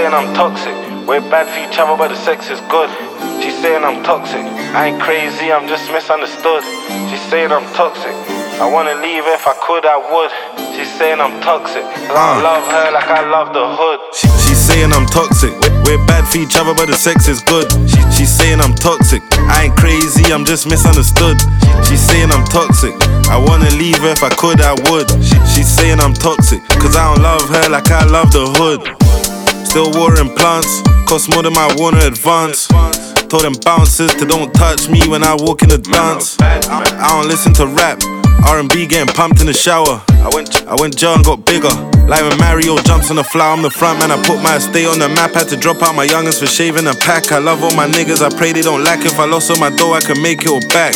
saying I'm toxic. We're bad for each other, but the sex is good. She's saying I'm toxic. I ain't crazy, I'm just misunderstood. She's saying I'm toxic. I wanna leave her, if I could, I would. She's saying I'm toxic. I love her like I love the hood. She's saying I'm toxic. We're bad for each other, but the sex is good. She's saying I'm toxic. I ain't crazy, I'm just misunderstood. She's saying I'm toxic. I wanna leave her, if I could, I would. She's saying I'm toxic, cause I don't love her like I love the hood. Still watering plants, cost more than my Warner advance. Told them bouncers to don't touch me when I walk in the dance. I don't listen to rap, R&B getting pumped in the shower. I went jail and got bigger. Like when Mario jumps on the flower, I'm the front man. I put my estate on the map. Had to drop out my youngins for shaving a pack. I love all my niggas, I pray they don't lack. If I lost all my dough, I can make it all back.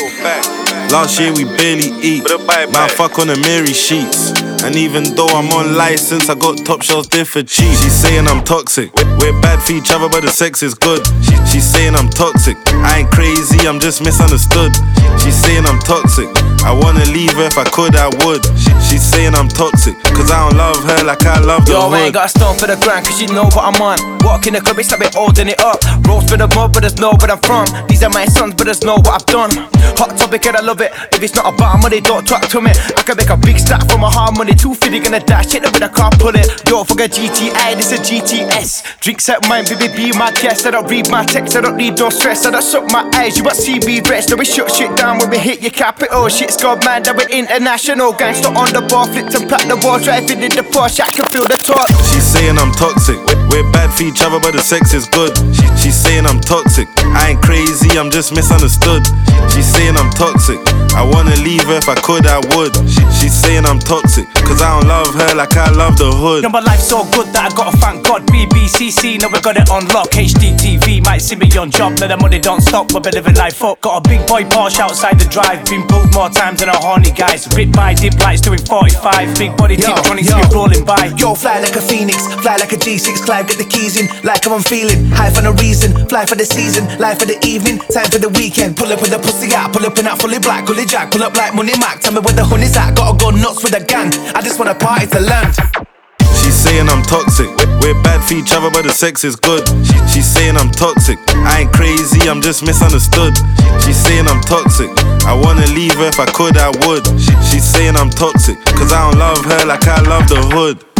Last year we barely eat. Now I fuck on the Mary sheets. And even though I'm on license, I got top shelves there for cheap. She's saying I'm toxic. We're bad for each other, but the sex is good. She's saying I'm toxic. I ain't crazy, I'm just misunderstood. She's saying I'm toxic. I wanna leave her, if I could, I would. She's saying I'm toxic, cause I don't love her like I love the hood. Yo, I ain't got a stone for the grind, cause you know what I'm on. Walk in the club, it's like we're holding it up. Rolls for the mud, but there's no where I'm from. These are my sons, but there's no what I've done. Hot topic and I love it. If it's not about money, don't talk to me. I can make a big stack from my hard money. 250 gonna dash, hit it with a car, pull it. Yo, fuck a GTI, this a GTS. Drinks at mine, baby, be my guest. I don't read my text, I don't need no stress. I don't suck my eyes, you got CB rest. Then we shut shit down when we hit your capital. Shit's gone mad, that we're international. Gangster on the bar, flipped and platinum wall. Driving in the Porsche, I can feel the torque. She's saying I'm toxic. We're bad for each other, but the sex is good. She's saying I'm toxic. I ain't crazy, I'm just misunderstood. She's saying I'm toxic. I wanna leave her, if I could, I would. She's saying I'm toxic, cause I don't love her like I love the hood. Know my life's so good that I gotta thank God. BBCC, now we got it on lock. HDTV, might see me on job. Now the money don't stop, we'll be living life up. Got a big boy Porsche outside the drive. Been pulled more times than a horny guys. Ripped by dip lights doing 45. Big body tip, trying to be rolling by. Yo, fly like a phoenix, fly like a G6. Clive, get the keys in, like how I'm feeling. High for no reason, fly for the season, life for the evening, time for the weekend. Pull up with the pussy out, pull up in that fully black, fully jack. Pull up like Money Mac, tell me where the honey's at. Gotta go nuts with the gang, I just wanna party to land. She's saying I'm toxic. We're bad for each other, but the sex is good. She's saying I'm toxic. I ain't crazy, I'm just misunderstood. She's saying I'm toxic. I wanna leave her, if I could, I would. She's saying I'm toxic, cause I don't love her like I love the hood.